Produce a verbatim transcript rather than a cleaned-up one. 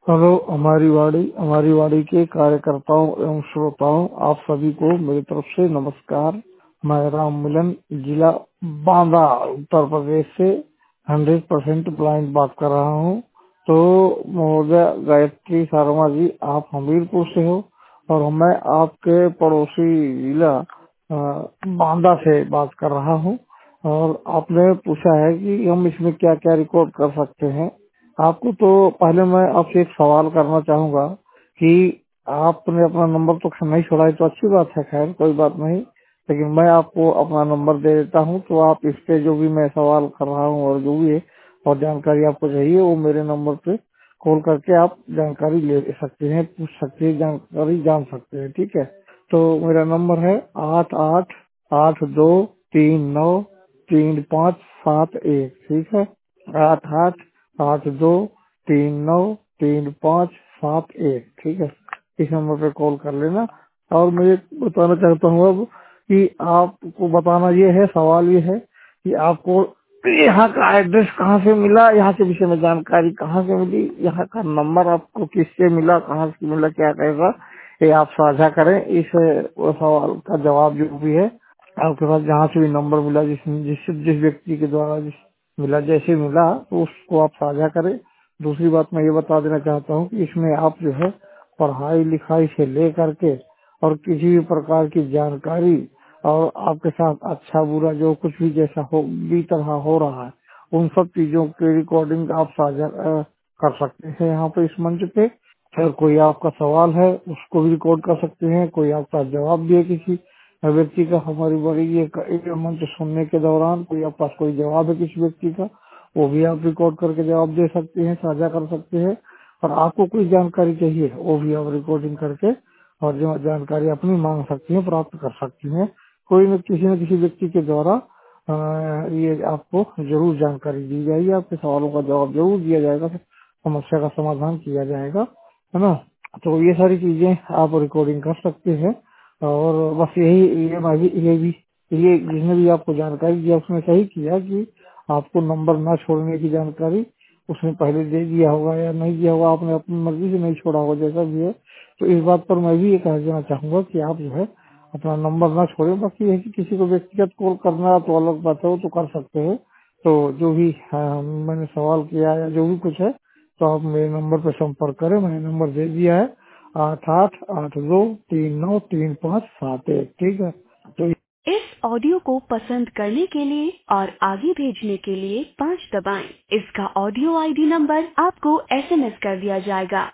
Hello, हमारी वाड़ी हमारी वाड़ी के कार्यकर्ताओं एवं श्रोताओं, आप सभी को मेरी तरफ से नमस्कार। मैं राम मिलन, जिला बांदा, उत्तर प्रदेश से हंड्रेड परसेंट ब्लाइंड बात कर रहा हूँ। तो महोदय गायत्री शर्मा जी, आप हमीरपुर से हो और मैं आपके पड़ोसी जिला अ, बांदा से बात कर रहा हूँ। और आपने पूछा है कि हम इसमें क्या क्या रिकॉर्ड कर सकते हैं। आपको तो पहले मैं आपसे एक सवाल करना चाहूंगा कि आपने अपना नंबर तो नहीं छोड़ा है, तो अच्छी बात है, खैर कोई बात नहीं। लेकिन मैं आपको अपना नंबर दे देता हूँ, तो आप इस पे जो भी मैं सवाल कर रहा हूँ और जो भी है और जानकारी आपको चाहिए, वो मेरे नंबर पे कॉल करके आप जानकारी ले सकते हैं, पूछ सकते हैं, जानकारी जान सकते हैं। ठीक है, तो मेरा नंबर है आठ आठ आठ दो तीन नौ तीन पाँच सात एक। ठीक है, आठ आठ आठ दो तीन नौ तीन पाँच सात एक। ठीक है, इस नंबर पे कॉल कर लेना। और मैं ये बताना चाहता हूँ अब कि आपको बताना ये है, सवाल ये है कि आपको यहाँ का एड्रेस कहाँ से मिला, यहाँ के विषय में जानकारी कहाँ से मिली, यहाँ का नंबर आपको किससे मिला, कहाँ से मिला, क्या कहेगा, ये आप साझा करें। इस वो सवाल का जवाब जो भी है आपके पास, जहाँ से भी नंबर मिला, जिस जिस जिस व्यक्ति के द्वारा जिस मिला, जैसे मिला, तो उसको आप साझा करें। दूसरी बात मैं ये बता देना चाहता हूँ कि इसमें आप जो है पढ़ाई लिखाई से ले करके और किसी भी प्रकार की जानकारी और आपके साथ अच्छा बुरा जो कुछ भी जैसा हो भी तरह हो रहा है, उन सब चीजों की रिकॉर्डिंग आप साझा अ, कर सकते हैं यहाँ पे, इस मंच पे। अगर कोई आपका सवाल है उसको भी रिकॉर्ड कर सकते हैं, कोई आपका जवाब भी है किसी व्यक्ति का हमारी बड़ी ये ये मंच सुनने के दौरान कोई आपके पास कोई जवाब है किसी व्यक्ति का, वो भी आप रिकॉर्ड करके जवाब दे सकते हैं, साझा कर सकते हैं। और आपको कोई जानकारी चाहिए वो भी आप रिकॉर्डिंग करके और जो जानकारी अपनी मांग सकती हैं, प्राप्त कर सकती हैं। कोई न किसी न किसी व्यक्ति के द्वारा अ, ये आपको जरूर जानकारी दी जाएगी, आपके सवालों का जवाब जरूर दिया जाएगा, समस्या का समाधान किया जाएगा, है ना। तो ये सारी चीजें आप रिकॉर्डिंग कर सकते हैं। और बस यही ये मैं भी ये भी ये जिसने भी आपको जानकारी दिया उसने सही किया कि आपको नंबर ना छोड़ने की जानकारी उसने पहले दे दिया होगा या नहीं दिया होगा, आपने अपनी मर्जी से नहीं छोड़ा होगा, जैसा भी है। तो इस बात पर मैं भी ये कह देना चाहूंगा कि आप जो है अपना नंबर ना छोड़ें। बाकी ये है कि किसी को व्यक्तिगत कॉल करना तो अलग बात है, वो तो कर सकते हैं। तो जो भी हाँ, मैंने सवाल किया या जो भी कुछ है, तो आप मेरे नंबर पर संपर्क करें। मैंने नंबर दे दिया है आठ आठ आठ दो तीन नौ तीन पाँच सात एक। ठीक है, तो इस ऑडियो को पसंद करने के लिए और आगे भेजने के लिए पाँच दबाएं। इसका ऑडियो आईडी नंबर आपको एसएमएस कर दिया जाएगा।